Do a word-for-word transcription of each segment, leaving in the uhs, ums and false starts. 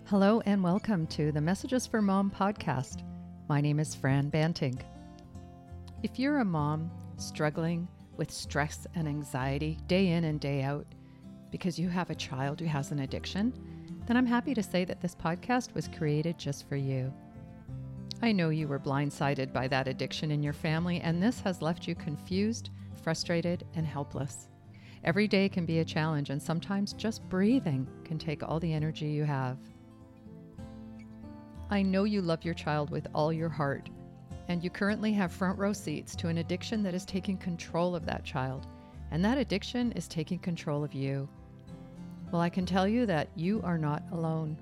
Hello and welcome to the Messages for Mom podcast. My name is Fran Banting. If you're a mom struggling with stress and anxiety day in and day out because you have a child who has an addiction, then I'm happy to say that this podcast was created just for you. I know you were blindsided by that addiction in your family, and this has left you confused, frustrated, and helpless. Every day can be a challenge, and sometimes just breathing can take all the energy you have. I know you love your child with all your heart, and you currently have front row seats to an addiction that is taking control of that child, and that addiction is taking control of you. Well, I can tell you that you are not alone.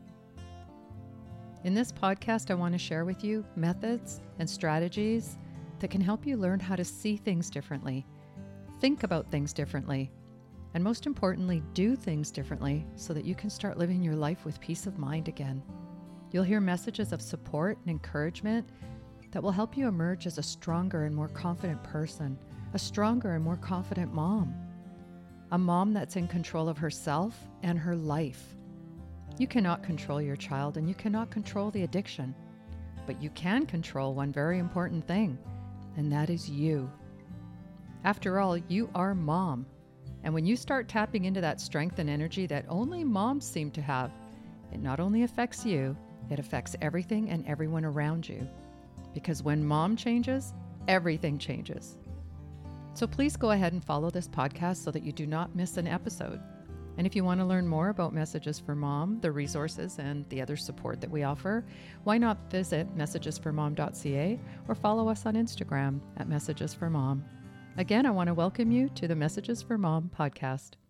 In this podcast, I want to share with you methods and strategies that can help you learn how to see things differently, think about things differently, and most importantly, do things differently so that you can start living your life with peace of mind again. You'll hear messages of support and encouragement that will help you emerge as a stronger and more confident person, a stronger and more confident mom, a mom that's in control of herself and her life. You cannot control your child and you cannot control the addiction, but you can control one very important thing, and that is you. After all, you are mom. And when you start tapping into that strength and energy that only moms seem to have, it not only affects you, it affects everything and everyone around you. Because when mom changes, everything changes. So please go ahead and follow this podcast so that you do not miss an episode. And if you want to learn more about Messages for Mom, the resources and the other support that we offer, why not visit messages for mom dot c a or follow us on Instagram at Messages for Mom. Again, I want to welcome you to the Messages for Mom podcast.